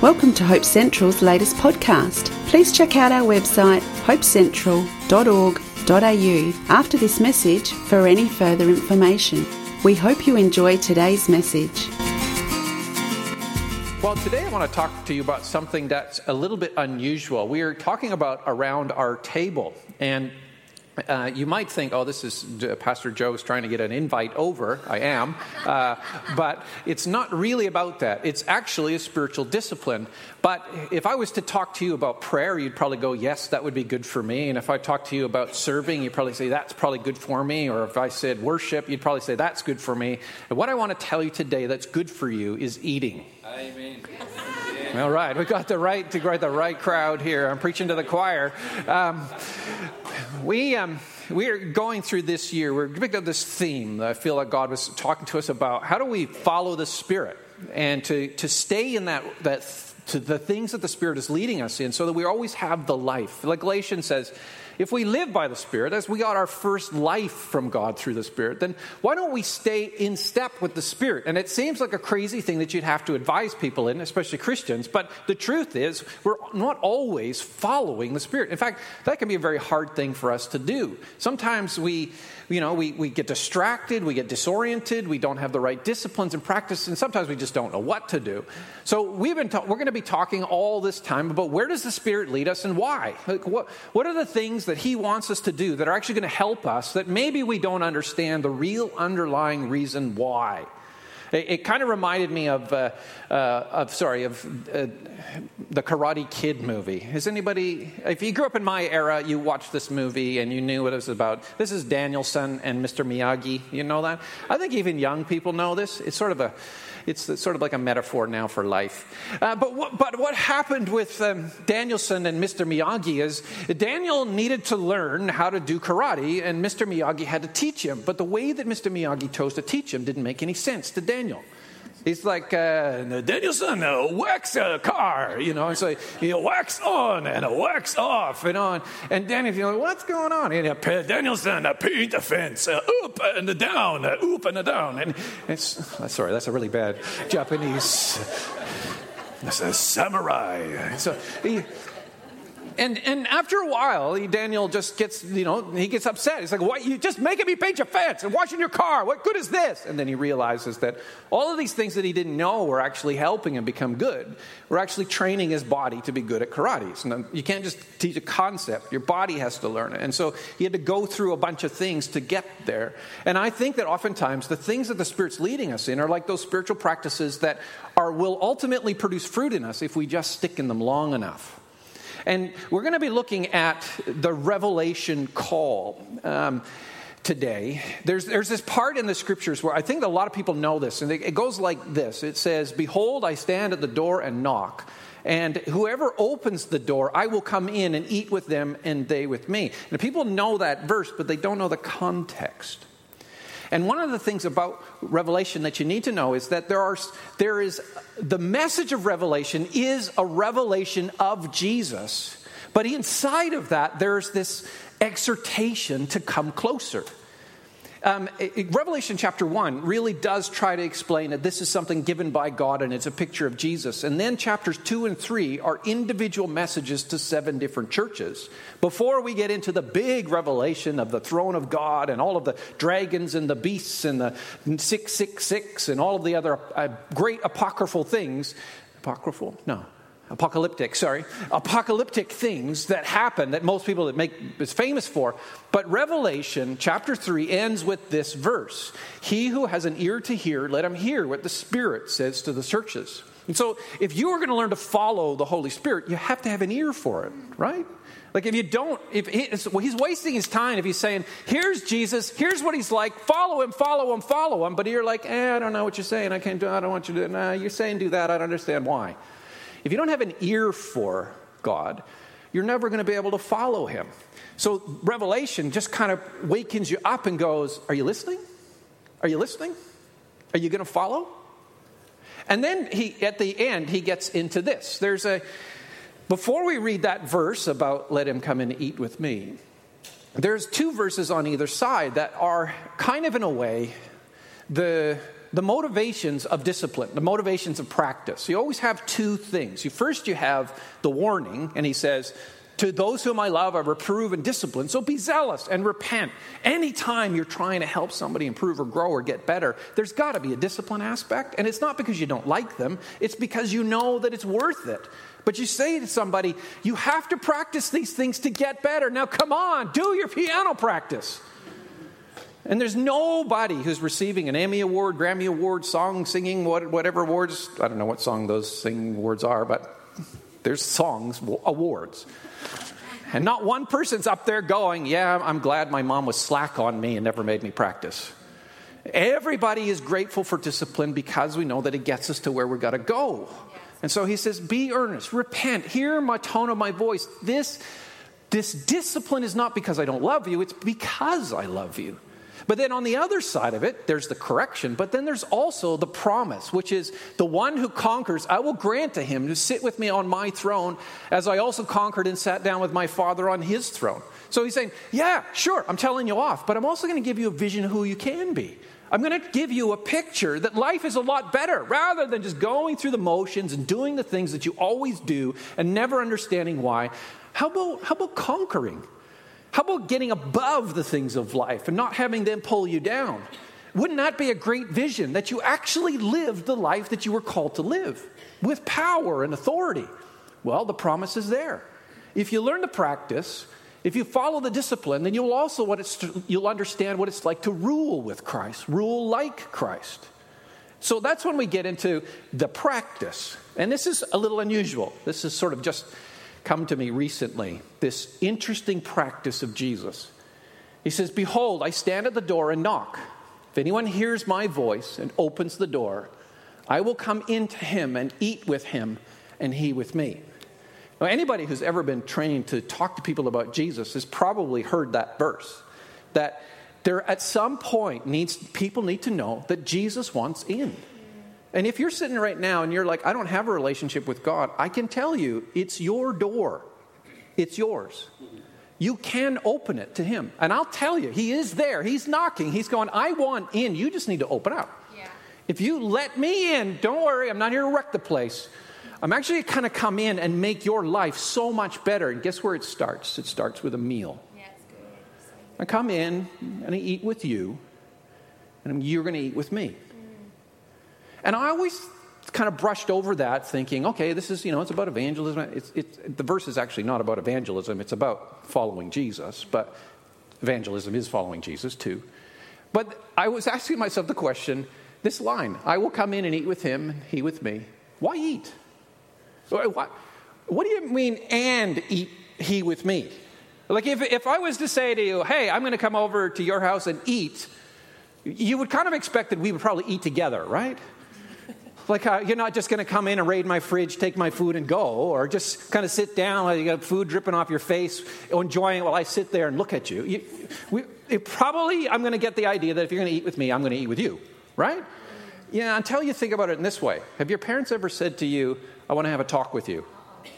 Welcome to Hope Central's latest podcast. Please check out our website, hopecentral.org.au, after this message for any further information. We hope you enjoy today's message. Well, today I want to talk to you about something that's a little bit unusual. We are talking about around our table, and you might think, oh, this is Pastor Joe's trying to get an invite over. I am. But it's not really about that. It's actually a spiritual discipline. But if I was to talk to you about prayer, you'd probably go, yes, that would be good for me. And if I talk to you about serving, you'd probably say, that's probably good for me. Or if I said worship, you'd probably say, that's good for me. And what I want to tell you today that's good for you is eating. Amen. All right, we got the right crowd here. I'm preaching to the choir. We are going through this year. We're picking up this theme that I feel like God was talking to us about. How do we follow the Spirit and to stay in that to the things that the Spirit is leading us in, so that we always have the life. Like Galatians says, if we live by the Spirit, as we got our first life from God through the Spirit, then why don't we stay in step with the Spirit? And it seems like a crazy thing that you'd have to advise people in, especially Christians, but the truth is we're not always following the Spirit. In fact, that can be a very hard thing for us to do. Sometimes we get distracted, we get disoriented, we don't have the right disciplines and practice, and sometimes we just don't know what to do. So we're going to be talking all this time about where does the Spirit lead us and why? Like what are the things that He wants us to do that are actually going to help us that maybe we don't understand the real underlying reason why? It kind of reminded me of the Karate Kid movie. Has anybody, if you grew up in my era, you watched this movie and you knew what it was about. This is Daniel-san and Mr. Miyagi. You know that? I think even young people know this. It's sort of like a metaphor now for life. But what happened with Daniel-san and Mr. Miyagi is Daniel needed to learn how to do karate, and Mr. Miyagi had to teach him. But the way that Mr. Miyagi chose to teach him didn't make any sense to Daniel. He's like, Daniel-san, wax a car, and so wax on and wax off, and Daniel's like, what's going on? And Daniel-san, paint the fence, up and down, up and down. And sorry, that's a really bad Japanese. That's a samurai. So And after a while, Daniel just gets, he gets upset. He's like, what? You just making me paint your fence and washing your car. What good is this? And then he realizes that all of these things that he didn't know were actually helping him become good. We're actually training his body to be good at karate. So you can't just teach a concept. Your body has to learn it. And so he had to go through a bunch of things to get there. And I think that oftentimes the things that the Spirit's leading us in are like those spiritual practices that will ultimately produce fruit in us if we just stick in them long enough. And we're going to be looking at the Revelation call today. There's this part in the Scriptures where I think a lot of people know this, and it goes like this. It says, "Behold, I stand at the door and knock, and whoever opens the door, I will come in and eat with them and they with me." And people know that verse, but they don't know the context. And one of the things about Revelation that you need to know is that there is the message of Revelation is a revelation of Jesus. But inside of that, there's this exhortation to come closer. Revelation chapter 1 really does try to explain that this is something given by God and it's a picture of Jesus. And then chapters 2 and 3 are individual messages to 7 different churches. Before we get into the big revelation of the throne of God and all of the dragons and the beasts and the 666 and all of the other great apocryphal things. Apocalyptic things that happen that most people is famous for. But Revelation chapter 3 ends with this verse. He who has an ear to hear, let him hear what the Spirit says to the churches. And so if you are going to learn to follow the Holy Spirit, you have to have an ear for it, right? Like if you don't, he's wasting his time if he's saying, here's Jesus, here's what he's like, follow him. But you're like, I don't know what you're saying. I don't want you to do it. Nah, you're saying do that. I don't understand why. If you don't have an ear for God, you're never going to be able to follow him. So Revelation just kind of wakens you up and goes, are you listening? Are you listening? Are you going to follow? And then at the end, he gets into this. Before we read that verse about let him come and eat with me, there's 2 verses on either side that are kind of in a way the motivations of discipline, the motivations of practice. You always have two things. First, you have the warning, and he says, to those whom I love, I reprove and discipline. So be zealous and repent. Anytime you're trying to help somebody improve or grow or get better, there's got to be a discipline aspect. And it's not because you don't like them. It's because you know that it's worth it. But you say to somebody, you have to practice these things to get better. Now come on, do your piano practice. And there's nobody who's receiving an Emmy Award, Grammy Award, song singing, whatever awards. I don't know what song those singing awards are, but there's songs, awards. And not one person's up there going, yeah, I'm glad my mom was slack on me and never made me practice. Everybody is grateful for discipline because we know that it gets us to where we've got to go. And so he says, be earnest, repent, hear my tone of my voice. This discipline is not because I don't love you, it's because I love you. But then on the other side of it, there's the correction, but then there's also the promise, which is the one who conquers, I will grant to him to sit with me on my throne as I also conquered and sat down with my Father on his throne. So he's saying, yeah, sure, I'm telling you off, but I'm also going to give you a vision of who you can be. I'm going to give you a picture that life is a lot better rather than just going through the motions and doing the things that you always do and never understanding why. How about conquering? How about getting above the things of life and not having them pull you down? Wouldn't that be a great vision, that you actually lived the life that you were called to live with power and authority? Well, the promise is there. If you learn to practice, if you follow the discipline, then you'll understand what it's like to rule with Christ, rule like Christ. So that's when we get into the practice. And this is a little unusual. This is sort of just come to me recently, this interesting practice of Jesus. He says, behold, I stand at the door and knock. If anyone hears my voice and opens the door, I will come into him and eat with him and he with me. Now, anybody who's ever been trained to talk to people about Jesus has probably heard that verse, that there at some point people need to know that Jesus wants in. And if you're sitting right now and you're like, I don't have a relationship with God, I can tell you, it's your door. It's yours. You can open it to him. And I'll tell you, he is there. He's knocking. He's going, I want in. You just need to open up. Yeah. If you let me in, don't worry, I'm not here to wreck the place. I'm actually going to come in and make your life so much better. And guess where it starts? It starts with a meal. Yeah, it's good. I come in and I eat with you, and you're going to eat with me. And I always kind of brushed over that thinking, okay, this is, it's about evangelism. The verse is actually not about evangelism. It's about following Jesus. But evangelism is following Jesus too. But I was asking myself the question, this line, I will come in and eat with him and he with me. Why eat? What do you mean and eat he with me? Like if I was to say to you, hey, I'm going to come over to your house and eat, you would kind of expect that we would probably eat together, right? Like you're not just going to come in and raid my fridge, take my food and go, or just kind of sit down while you got food dripping off your face, enjoying it while I sit there and look at you. I'm going to get the idea that if you're going to eat with me, I'm going to eat with you, right? Yeah, until you think about it in this way. Have your parents ever said to you, I want to have a talk with you?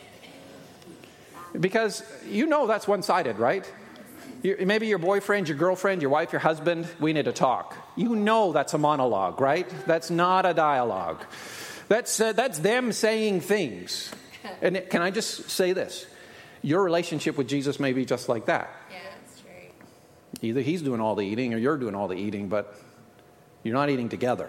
Because that's one-sided, right? Maybe your boyfriend, your girlfriend, your wife, your husband, we need to talk. That's a monologue, right? That's not a dialogue. That's them saying things. And can I just say this? Your relationship with Jesus may be just like that. Yeah, that's true. Either he's doing all the eating or you're doing all the eating, but you're not eating together.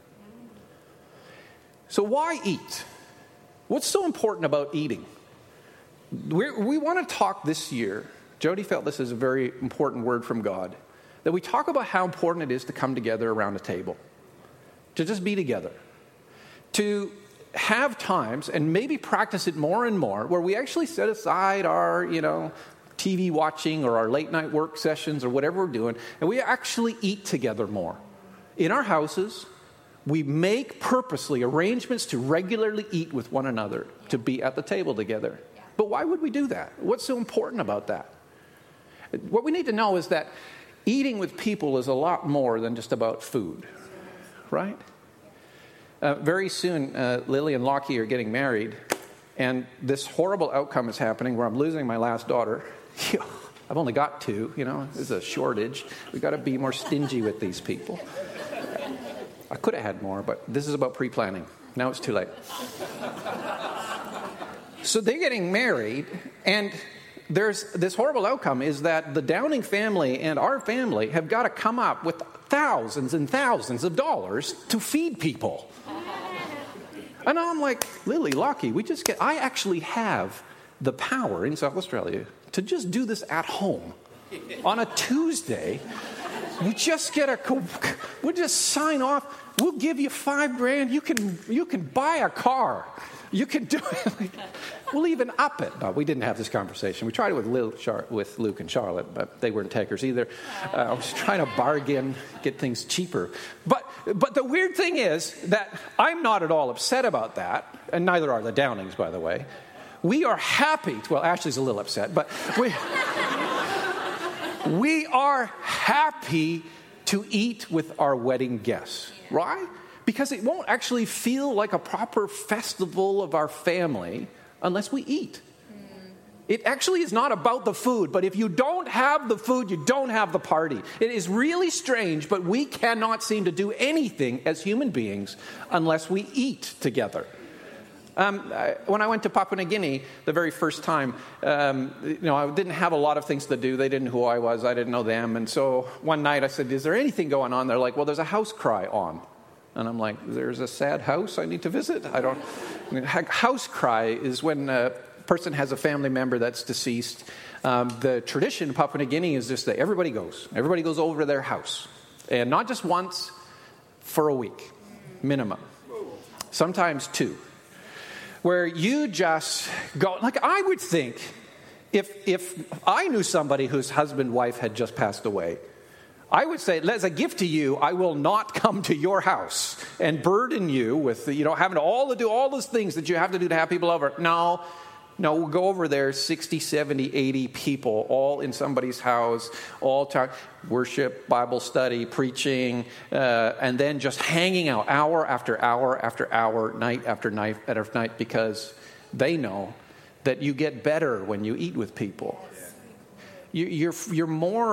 So why eat? What's so important about eating? We want to talk this year. Jody felt this is a very important word from God, that we talk about how important it is to come together around a table, to just be together, to have times and maybe practice it more and more where we actually set aside our, TV watching or our late night work sessions or whatever we're doing, and we actually eat together more. In our houses, we make purposely arrangements to regularly eat with one another, to be at the table together. But why would we do that? What's so important about that? What we need to know is that eating with people is a lot more than just about food, right? Very soon, Lily and Lockie are getting married, and this horrible outcome is happening where I'm losing my last daughter. I've only got two, there's a shortage. We've got to be more stingy with these people. I could have had more, but this is about pre-planning. Now it's too late. So they're getting married, and there's this horrible outcome is that the Downing family and our family have got to come up with thousands and thousands of dollars to feed people. And I'm like, Lily, Lockie, I actually have the power in South Australia to just do this at home. On a Tuesday, we'll just sign off. We'll give you $5,000. You can buy a car. You can do it. We'll even up it. No, we didn't have this conversation. We tried it with Luke and Charlotte, but they weren't takers either. I was trying to bargain, get things cheaper. But the weird thing is that I'm not at all upset about that, and neither are the Downings, by the way. We are happy. Well, Ashley's a little upset, but we are happy to eat with our wedding guests, right? Because it won't actually feel like a proper festival of our family unless we eat. It actually is not about the food, but if you don't have the food, you don't have the party. It is really strange, but we cannot seem to do anything as human beings unless we eat together. When I went to Papua New Guinea the very first time, I didn't have a lot of things to do. They didn't know who I was. I didn't know them. And so one night I said, is there anything going on? They're like, well, there's a house cry on. And I'm like, there's a sad house I need to visit? House cry is when a person has a family member that's deceased. The tradition in Papua New Guinea is just that everybody goes. Everybody goes over to their house. And not just once, for a week, minimum. Sometimes 2. Where you just go, like I would think, if I knew somebody whose husband, wife had just passed away, I would say, as a gift to you, I will not come to your house and burden you with, having to do all those things that you have to do to have people over. No, we'll go over there, 60, 70, 80 people, all in somebody's house, all time, worship, Bible study, preaching, and then just hanging out hour after hour after hour, night after night after night, because they know that you get better when you eat with people. You're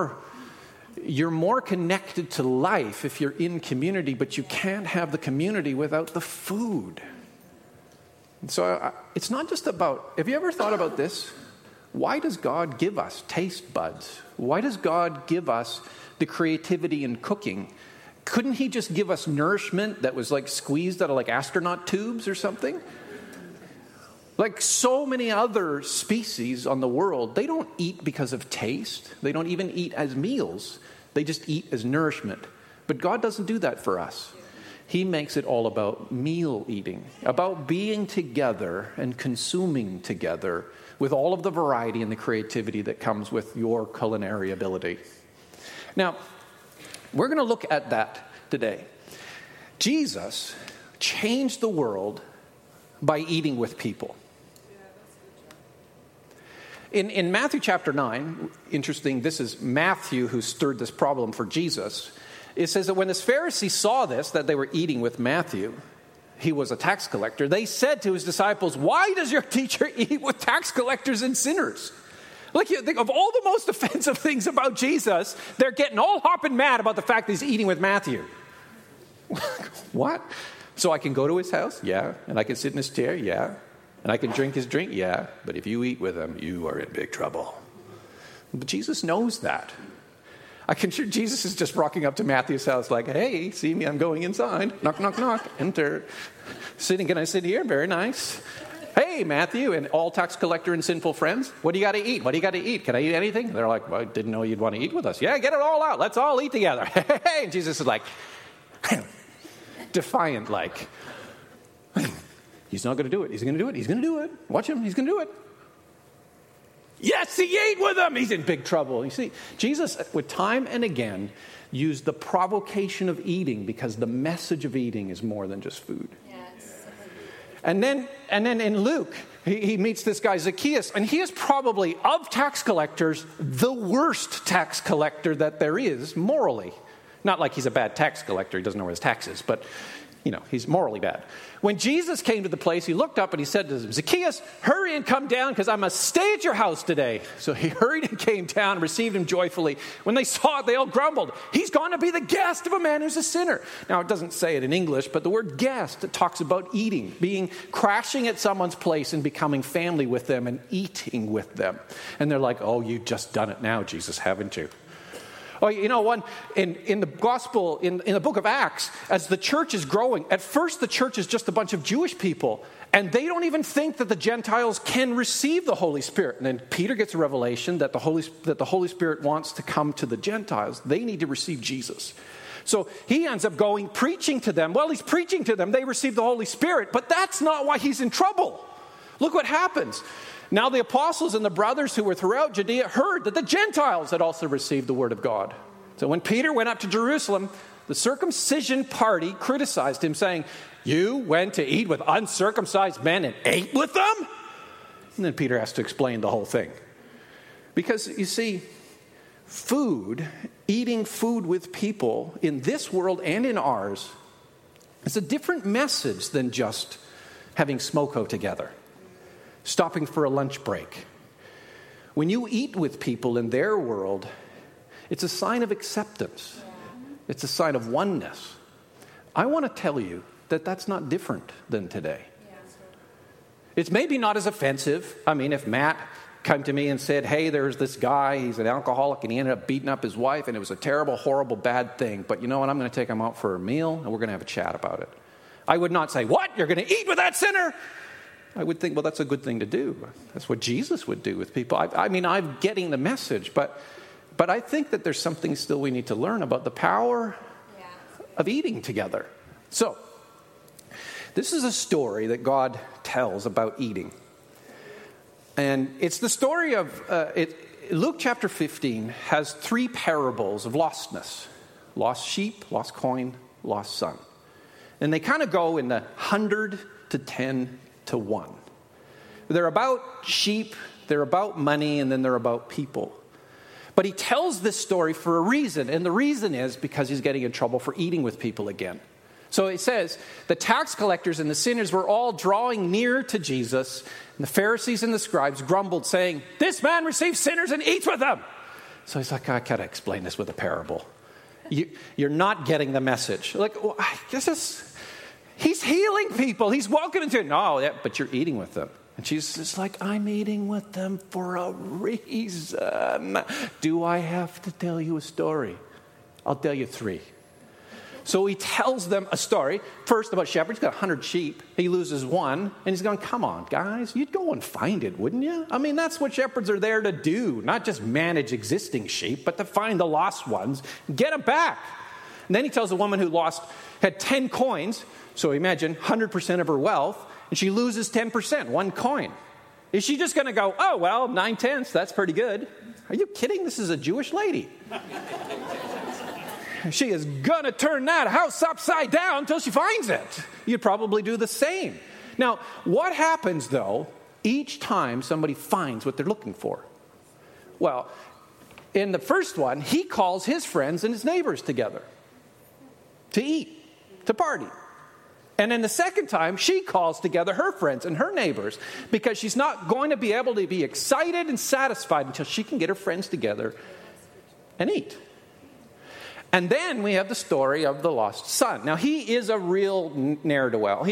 more connected to life if you're in community, but you can't have the community without the food. And so it's not just about, have you ever thought about this? Why does God give us taste buds? Why does God give us the creativity in cooking? Couldn't he just give us nourishment that was like squeezed out of like astronaut tubes or something? Like so many other species on the world, they don't eat because of taste. They don't even eat as meals. They just eat as nourishment. But God doesn't do that for us. He makes it all about meal eating, about being together and consuming together with all of the variety and the creativity that comes with your culinary ability. Now, we're going to look at that today. Jesus changed the world by eating with people. In Matthew chapter 9, interesting, this is Matthew who stirred this problem for Jesus. It says that when the Pharisees saw this, that they were eating with Matthew, he was a tax collector, they said to his disciples, why does your teacher eat with tax collectors and sinners? Like, you think of all the most offensive things about Jesus, they're getting all hopping mad about the fact that he's eating with Matthew. What? So I can go to his house? Yeah. And I can sit in his chair? Yeah. And I can drink his drink? Yeah. But if you eat with him, you are in big trouble. But Jesus knows that. I can sure Jesus is just rocking up to Matthew's house like, hey, see me, I'm going inside. Knock, knock, knock. Enter. Sitting, can I sit here? Very nice. Hey, Matthew, and all tax collector and sinful friends, what do you got to eat? What do you got to eat? Can I eat anything? They're like, well, I didn't know you'd want to eat with us. Yeah, get it all out. Let's all eat together. Hey, and Jesus is like, defiant like. He's not going to do it. He's going to do it. He's going to do it. Watch him. He's going to do it. Yes, he ate with them. He's in big trouble. You see, Jesus, with time and again, used the provocation of eating because the message of eating is more than just food. Yes. And then in Luke, he meets this guy Zacchaeus, and he is probably, of tax collectors, the worst tax collector that there is morally. Not like he's a bad tax collector. He doesn't know where his tax is, but, he's morally bad. When Jesus came to the place, he looked up and he said to him, Zacchaeus, hurry and come down because I must stay at your house today. So he hurried and came down and received him joyfully. When they saw it, they all grumbled. He's gone to be the guest of a man who's a sinner. Now, it doesn't say it in English, but the word guest, it talks about eating, crashing at someone's place and becoming family with them and eating with them. And they're like, oh, you've just done it now, Jesus, haven't you? Oh, in the gospel, in the book of Acts, as the church is growing, at first the church is just a bunch of Jewish people, and they don't even think that the Gentiles can receive the Holy Spirit. And then Peter gets a revelation that the Holy Spirit wants to come to the Gentiles. They need to receive Jesus. So he ends up going, preaching to them. Well, he's preaching to them. They receive the Holy Spirit, but that's not why he's in trouble. Look what happens. Now the apostles and the brothers who were throughout Judea heard that the Gentiles had also received the word of God. So when Peter went up to Jerusalem, the circumcision party criticized him, saying, you went to eat with uncircumcised men and ate with them? And then Peter has to explain the whole thing. Because, you see, eating food with people in this world and in ours, is a different message than just having smoko together. Stopping for a lunch break. When you eat with people in their world, it's a sign of acceptance. It's a sign of oneness. I want to tell you that that's not different than today. It's maybe not as offensive. I mean, if Matt came to me and said, hey, there's this guy, he's an alcoholic, and he ended up beating up his wife, and it was a terrible, horrible, bad thing. But you know what? I'm going to take him out for a meal, and we're going to have a chat about it. I would not say, what? You're going to eat with that sinner? I would think, well, that's a good thing to do. That's what Jesus would do with people. I'm getting the message, but I think that there's something still we need to learn about the power of eating together. So, this is a story that God tells about eating. And it's the story of, Luke chapter 15 has 3 parables of lostness. Lost sheep, lost coin, lost son. And they kind of go in the 100 to 10 to 1. They're about sheep, they're about money, and then they're about people. But he tells this story for a reason, and the reason is because he's getting in trouble for eating with people again. So it says, the tax collectors and the sinners were all drawing near to Jesus, and the Pharisees and the scribes grumbled, saying, this man receives sinners and eats with them. So he's like, I gotta explain this with a parable. You're not getting the message. Like, well, he's healing people. He's walking into it. No, yeah, but you're eating with them. And Jesus is like, I'm eating with them for a reason. Do I have to tell you a story? I'll tell you 3. So he tells them a story. First about shepherds. He's got 100 sheep. He loses 1. And he's going, come on, guys. You'd go and find it, wouldn't you? I mean, that's what shepherds are there to do. Not just manage existing sheep, but to find the lost ones and get them back. And then he tells a woman who had 10 coins. So imagine 100% of her wealth, and she loses 10%, 1 coin. Is she just going to go, oh, well, 9/10, that's pretty good? Are you kidding? This is a Jewish lady. She is going to turn that house upside down until she finds it. You'd probably do the same. Now, what happens, though, each time somebody finds what they're looking for? Well, in the first one, he calls his friends and his neighbors together to eat, to party. And then the second time, she calls together her friends and her neighbors because she's not going to be able to be excited and satisfied until she can get her friends together and eat. And then we have the story of the lost son. Now, he is a real ne'er-do-well.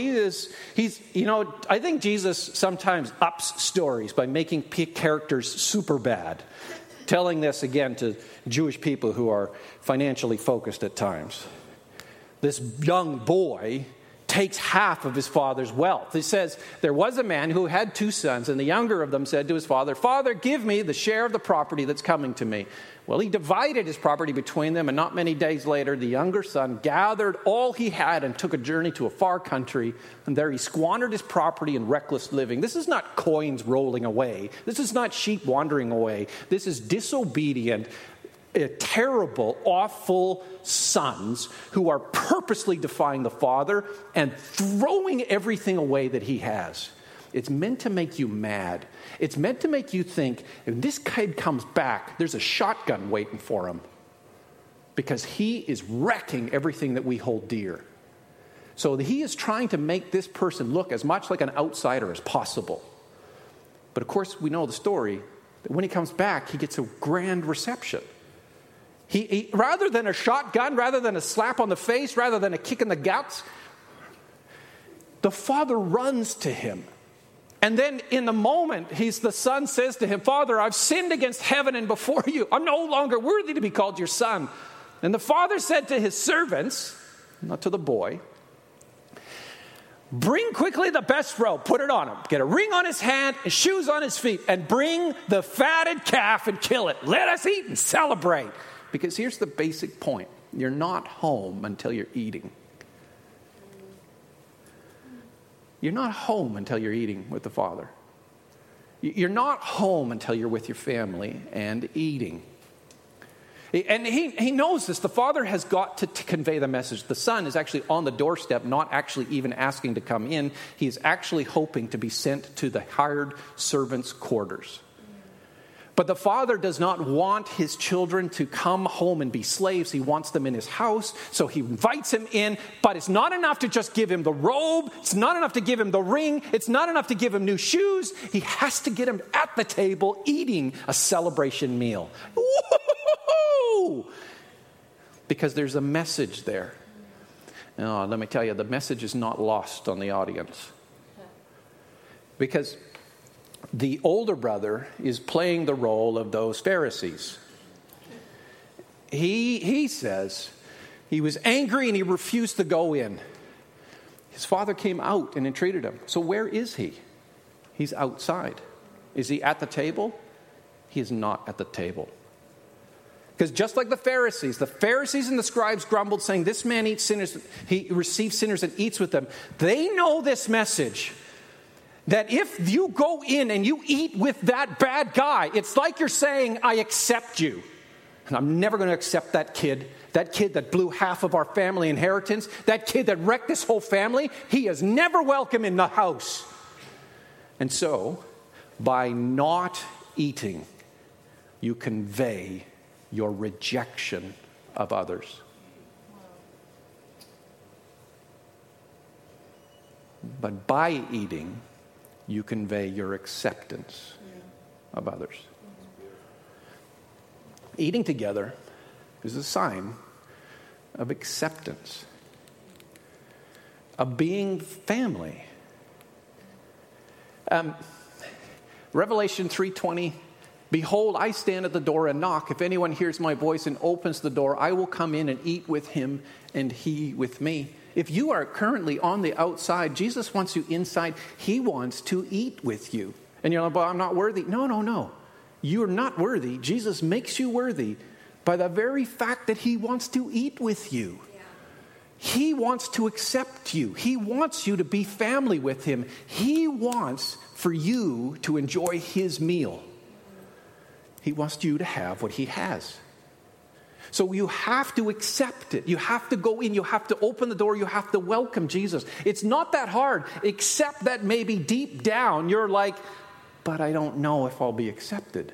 I think Jesus sometimes ups stories by making characters super bad. Telling this again to Jewish people who are financially focused at times. This young boy takes half of his father's wealth. It says, there was a man who had 2 sons, and the younger of them said to his father, Father, give me the share of the property that's coming to me. Well, he divided his property between them, and not many days later, the younger son gathered all he had and took a journey to a far country, and there he squandered his property in reckless living. This is not coins rolling away. This is not sheep wandering away. This is disobedient, terrible, awful sons who are purposely defying the father and throwing everything away that he has. It's meant to make you mad. It's meant to make you think, if this kid comes back, there's a shotgun waiting for him. because he is wrecking everything that we hold dear. So he is trying to make this person look as much like an outsider as possible. But of course, we know the story, that when he comes back, he gets a grand reception. He rather than a shotgun, rather than a slap on the face, rather than a kick in the guts, the father runs to him. And then in the moment, the son says to him, "Father, I've sinned against heaven and before you. I'm no longer worthy to be called your son." And the father said to his servants, not to the boy, "Bring quickly the best robe, put it on him. Get a ring on his hand and shoes on his feet, and bring the fatted calf and kill it. Let us eat and celebrate." Because here's the basic point. You're not home until you're eating. You're not home until you're eating with the Father. You're not home until you're with your family and eating. And he knows this. The Father has got to convey the message. The Son is actually on the doorstep, not actually even asking to come in. He is actually hoping to be sent to the hired servants' quarters. But the Father does not want his children to come home and be slaves. He wants them in his house, so he invites him in. But it's not enough to just give him the robe. It's not enough to give him the ring. It's not enough to give him new shoes. He has to get him at the table eating a celebration meal. Woo-hoo-hoo-hoo! Because there's a message there. Now, let me tell you, the message is not lost on the audience. Because the older brother is playing the role of those Pharisees. He says he was angry and he refused to go in. His father came out and entreated him. So where is he? He's outside. Is he at the table? He is not at the table. Because just like the Pharisees and the scribes grumbled, saying, "This man eats sinners, he receives sinners and eats with them." They know this message. That if you go in and you eat with that bad guy, it's like you're saying, "I accept you. And I'm never going to accept that kid that blew half of our family inheritance, that kid that wrecked this whole family. He is never welcome in the house." And so, by not eating, you convey your rejection of others. But by eating, you convey your acceptance of others. Eating together is a sign of acceptance, of being family. Revelation 3:20, "Behold, I stand at the door and knock. If anyone hears my voice and opens the door, I will come in and eat with him and he with me." If you are currently on the outside, Jesus wants you inside. He wants to eat with you. And you're like, "But I'm not worthy." No. You're not worthy. Jesus makes you worthy by the very fact that he wants to eat with you. Yeah. He wants to accept you. He wants you to be family with him. He wants for you to enjoy his meal. He wants you to have what he has. So you have to accept it. You have to go in. You have to open the door. You have to welcome Jesus. It's not that hard, except that maybe deep down you're like, "But I don't know if I'll be accepted."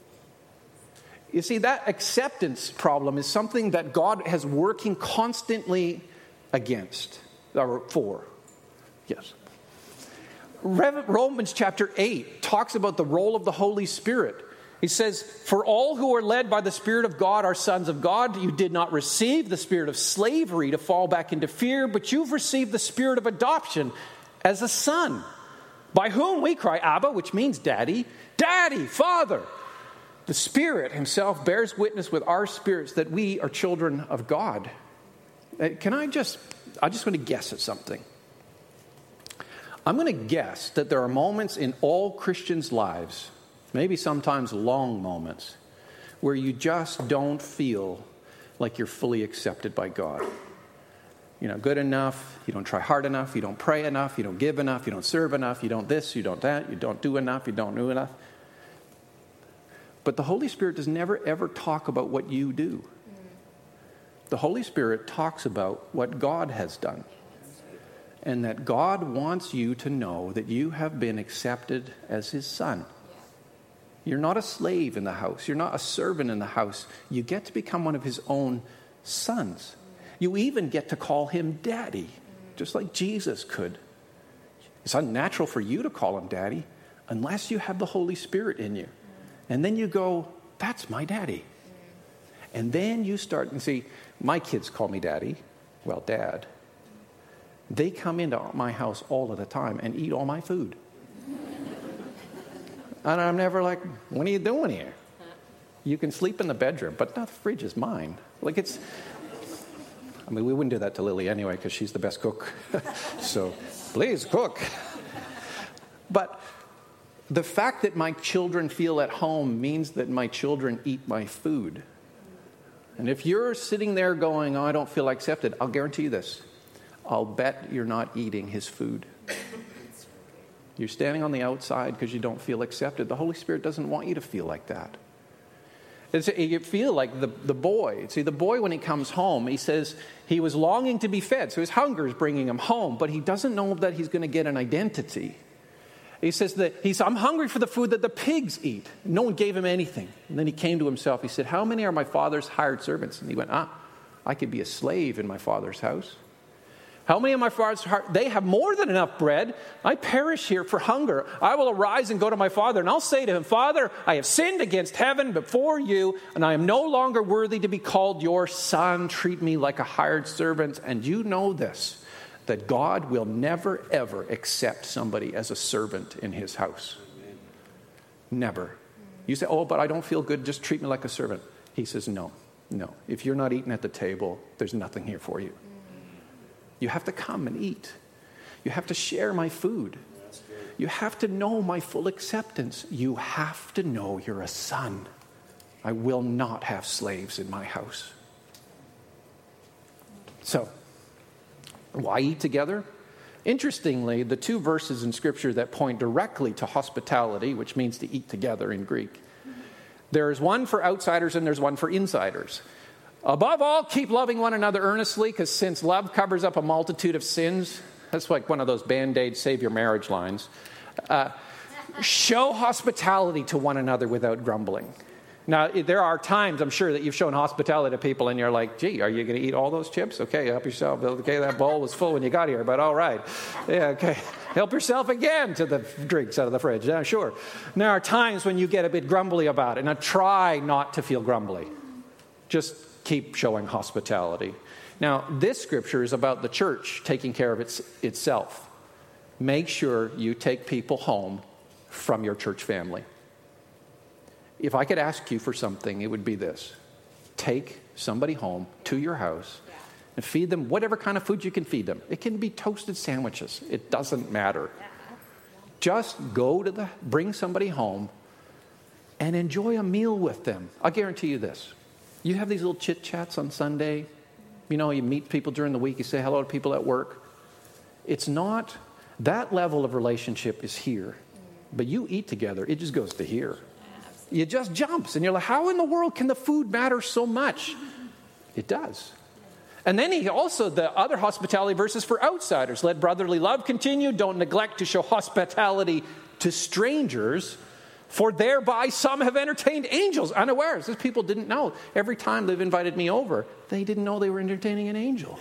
You see, that acceptance problem is something that God has working constantly against, or for. Yes. Romans chapter 8 talks about the role of the Holy Spirit. He says, "For all who are led by the Spirit of God are sons of God. You did not receive the spirit of slavery to fall back into fear, but you've received the spirit of adoption as a son, by whom we cry, Abba," which means Daddy, "Daddy, Father." The Spirit himself bears witness with our spirits that we are children of God. I just want to guess at something. I'm going to guess that there are moments in all Christians' lives, maybe sometimes long moments, where you just don't feel like you're fully accepted by God. You're not good enough, you don't try hard enough, you don't pray enough, you don't give enough, you don't serve enough, you don't this, you don't that, you don't do enough, you don't do enough. But the Holy Spirit does never ever talk about what you do. The Holy Spirit talks about what God has done. And that God wants you to know that you have been accepted as his son. You're not a slave in the house. You're not a servant in the house. You get to become one of his own sons. You even get to call him daddy, just like Jesus could. It's unnatural for you to call him daddy unless you have the Holy Spirit in you. And then you go, that's my daddy. And then you start, and see, my kids call me daddy. Well, dad. They come into my house all of the time and eat all my food. And I'm never like, what are you doing here? You can sleep in the bedroom, but the fridge is mine. We wouldn't do that to Lily anyway because she's the best cook. So, please cook. But the fact that my children feel at home means that my children eat my food. And if you're sitting there going, I don't feel accepted, I'll guarantee you this. I'll bet you're not eating his food. You're standing on the outside because you don't feel accepted. The Holy Spirit doesn't want you to feel like that. You feel like the boy. See, the boy, when he comes home, he says he was longing to be fed. So his hunger is bringing him home, but he doesn't know that he's going to get an identity. He says I'm hungry for the food that the pigs eat. No one gave him anything. And then he came to himself. He said, how many are my father's hired servants? And he went, I could be a slave in my father's house. How many of my father's they have more than enough bread. I perish here for hunger. I will arise and go to my father, and I'll say to him, Father, I have sinned against heaven before you, and I am no longer worthy to be called your son. Treat me like a hired servant. And you know this, that God will never, ever accept somebody as a servant in his house. Never. You say, but I don't feel good. Just treat me like a servant. He says, no. If you're not eating at the table, there's nothing here for you. You have to come and eat. You have to share my food. You have to know my full acceptance. You have to know you're a son. I will not have slaves in my house. So, why eat together? Interestingly, the two verses in Scripture that point directly to hospitality, which means to eat together in Greek, there's one for outsiders and there's one for insiders. Above all, keep loving one another earnestly, because since love covers up a multitude of sins, that's like one of those Band-Aid save your marriage lines. Show hospitality to one another without grumbling. Now, there are times, I'm sure, that you've shown hospitality to people and you're like, gee, are you going to eat all those chips? Okay, help yourself. Okay, that bowl was full when you got here, but all right. Yeah, okay. Help yourself again to the drinks out of the fridge. Yeah, sure. And there are times when you get a bit grumbly about it. Now, try not to feel grumbly. Just keep showing hospitality. Now, this scripture is about the church taking care of itself. Make sure you take people home from your church family. If I could ask you for something, it would be this. Take somebody home to your house and feed them whatever kind of food you can feed them. It can be toasted sandwiches. It doesn't matter. Just bring somebody home and enjoy a meal with them. I'll guarantee you this. You have these little chit-chats on Sunday. You meet people during the week. You say hello to people at work. It's not, that level of relationship is here. But you eat together, it just goes to here. It just jumps. And you're like, how in the world can the food matter so much? It does. And then the other hospitality verses for outsiders. Let brotherly love continue. Don't neglect to show hospitality to strangers, for thereby some have entertained angels unawares. These people didn't know. Every time they've invited me over, they didn't know they were entertaining an angel.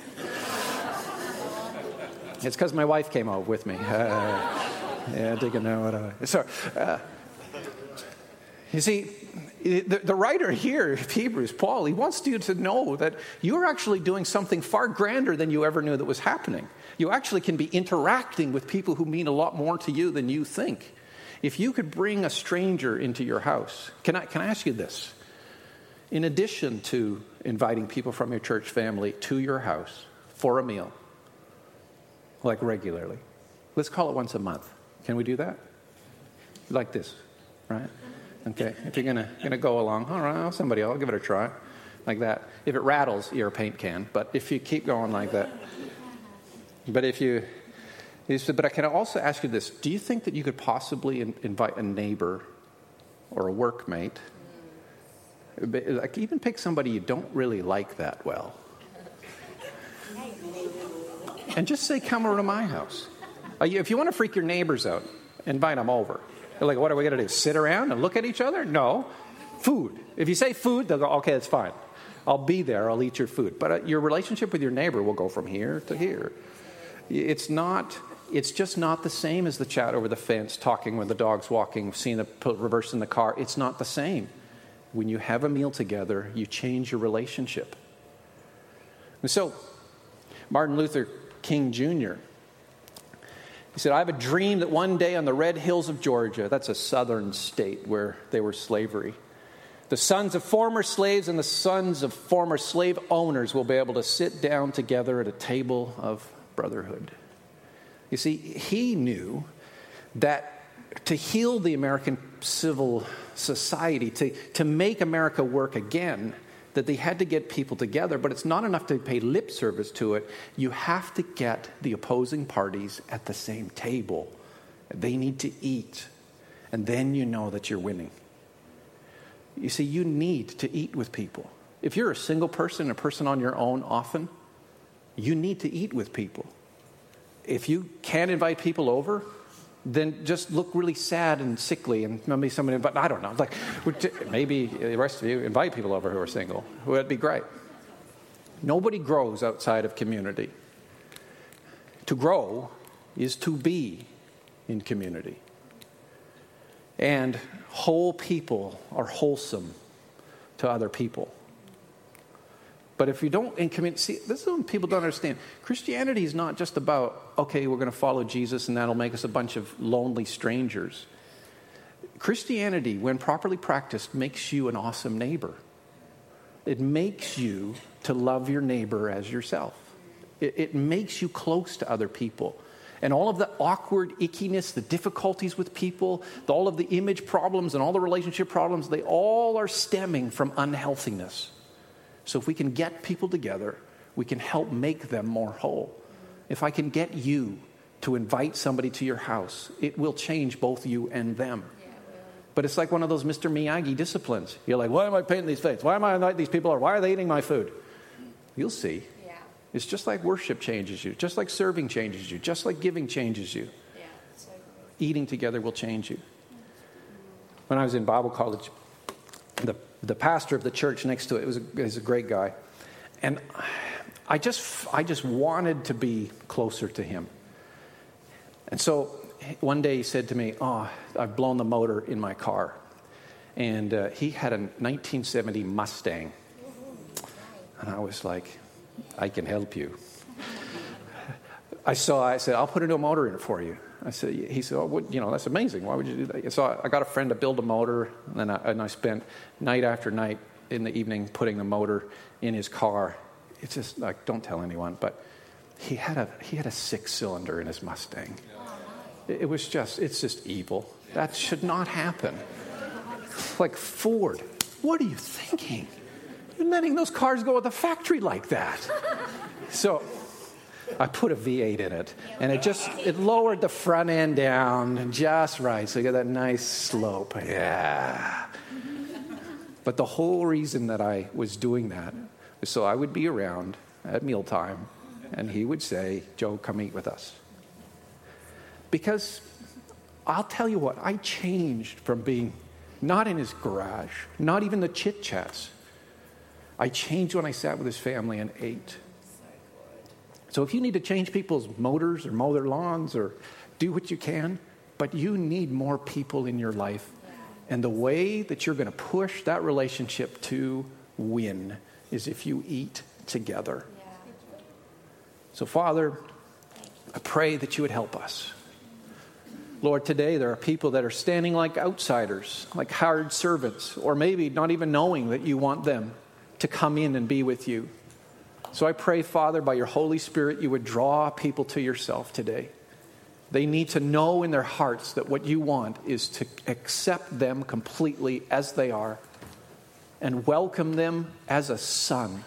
It's because my wife came over with me. I didn't know what you see, the writer here of Hebrews, Paul, he wants you to know that you're actually doing something far grander than you ever knew that was happening. You actually can be interacting with people who mean a lot more to you than you think. If you could bring a stranger into your house, can I ask you this? In addition to inviting people from your church family to your house for a meal, like regularly, let's call it once a month. Can we do that? Like this, right? Okay, if you're gonna go along, all right, I'll give it a try, like that. If it rattles, you're a paint can. But if you keep going like that, but I can also ask you this: do you think that you could possibly invite a neighbor or a workmate, like even pick somebody you don't really like that well, and just say, "Come over to my house"? If you want to freak your neighbors out, invite them over. They're like, what are we going to do? Sit around and look at each other? No. Food. If you say food, they'll go, okay, that's fine. I'll be there. I'll eat your food. But your relationship with your neighbor will go from here to here. It's just not the same as the chat over the fence, talking when the dog's walking, seeing the reverse in the car. It's not the same. When you have a meal together, you change your relationship. And so, Martin Luther King Jr., he said, I have a dream that one day on the red hills of Georgia, that's a southern state where they were slavery, the sons of former slaves and the sons of former slave owners will be able to sit down together at a table of brotherhood. You see, he knew that to heal the American civil society, to make America work again, that they had to get people together, but it's not enough to pay lip service to it. You have to get the opposing parties at the same table. They need to eat, and then you know that you're winning. You see, you need to eat with people. If you're a single person, a person on your own often, you need to eat with people. If you can't invite people over, then just look really sad and sickly, and maybe somebody, but I don't know, like maybe the rest of you invite people over who are single. Would be great. Nobody grows outside of community. To grow is to be in community. And whole people are wholesome to other people. But if you don't in community, see, this is what people don't understand. Christianity is not just about, okay, we're going to follow Jesus and that'll make us a bunch of lonely strangers. Christianity, when properly practiced, makes you an awesome neighbor. It makes you to love your neighbor as yourself. It makes you close to other people. And all of the awkward ickiness, the difficulties with people, all of the image problems and all the relationship problems, they all are stemming from unhealthiness. So if we can get people together, we can help make them more whole. If I can get you to invite somebody to your house, it will change both you and them. But it's like one of those Mr. Miyagi disciplines. You're like, why am I painting these faces? Why am I inviting these people? Or why are they eating my food? You'll see. Yeah. It's just like worship changes you. Just like serving changes you. Just like giving changes you. Yeah, so eating together will change you. When I was in Bible college, the pastor of the church next to it was a great guy. And I just wanted to be closer to him. And so one day he said to me, I've blown the motor in my car. And he had a 1970 Mustang. And I was like, I can help you. I said, I'll put a new motor in it for you. He said, that's amazing. Why would you do that? So I got a friend to build a motor, and I spent night after night in the evening putting the motor in his car. It's just like, don't tell anyone, but he had a 6-cylinder in his Mustang. It's just evil. That should not happen. Like, Ford, what are you thinking? You're letting those cars go at the factory like that. So I put a V8 in it, and it lowered the front end down just right, so you got that nice slope. Yeah. But the whole reason that I was doing that was so I would be around at mealtime, and he would say, Joe, come eat with us. Because I'll tell you what, I changed from being not in his garage, not even the chit-chats. I changed when I sat with his family and ate. So if you need to change people's motors or mow their lawns or do what you can, but you need more people in your life. And the way that you're going to push that relationship to win is if you eat together. So Father, I pray that you would help us. Lord, today there are people that are standing like outsiders, like hired servants, or maybe not even knowing that you want them to come in and be with you. So I pray, Father, by your Holy Spirit, you would draw people to yourself today. They need to know in their hearts that what you want is to accept them completely as they are and welcome them as a son,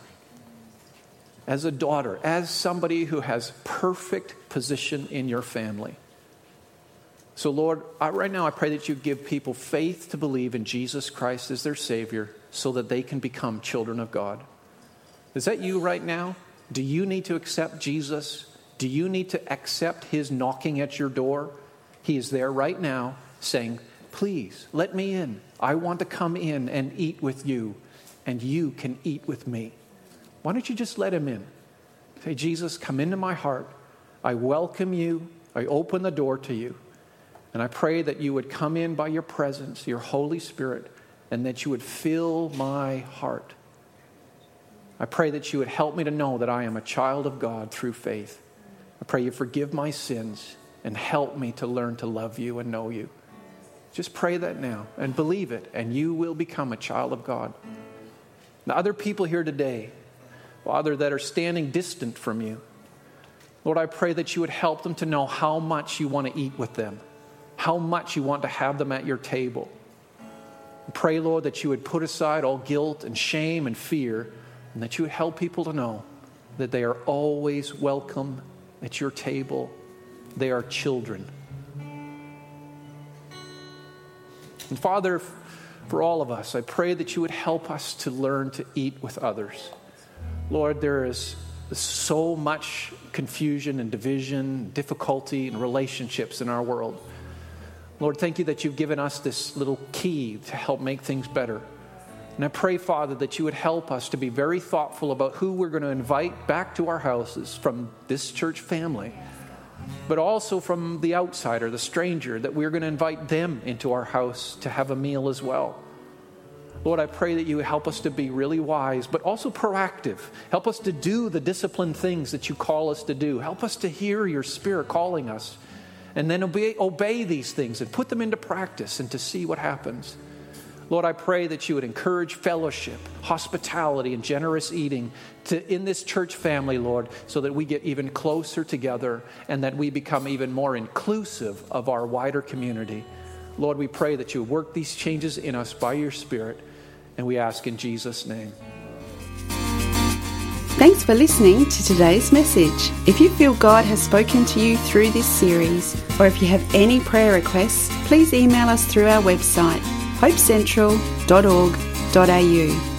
as a daughter, as somebody who has perfect position in your family. So, Lord, right now I pray that you give people faith to believe in Jesus Christ as their Savior so that they can become children of God. Is that you right now? Do you need to accept Jesus? Do you need to accept his knocking at your door? He is there right now saying, please, let me in. I want to come in and eat with you and you can eat with me. Why don't you just let him in? Say, Jesus, come into my heart. I welcome you. I open the door to you. And I pray that you would come in by your presence, your Holy Spirit, and that you would fill my heart. I pray that you would help me to know that I am a child of God through faith. I pray you forgive my sins and help me to learn to love you and know you. Just pray that now and believe it, and you will become a child of God. Now, other people here today, Father, that are standing distant from you, Lord, I pray that you would help them to know how much you want to eat with them, how much you want to have them at your table. I pray, Lord, that you would put aside all guilt and shame and fear, and that you would help people to know that they are always welcome at your table. They are children. And Father, for all of us, I pray that you would help us to learn to eat with others. Lord, there is so much confusion and division, difficulty in relationships in our world. Lord, thank you that you've given us this little key to help make things better. And I pray, Father, that you would help us to be very thoughtful about who we're going to invite back to our houses from this church family, but also from the outsider, the stranger, that we're going to invite them into our house to have a meal as well. Lord, I pray that you would help us to be really wise, but also proactive. Help us to do the disciplined things that you call us to do. Help us to hear your Spirit calling us, and then obey these things and put them into practice and to see what happens. Lord, I pray that you would encourage fellowship, hospitality, and generous eating in this church family, Lord, so that we get even closer together and that we become even more inclusive of our wider community. Lord, we pray that you work these changes in us by your Spirit, and we ask in Jesus' name. Thanks for listening to today's message. If you feel God has spoken to you through this series, or if you have any prayer requests, please email us through our website, hopecentral.org.au.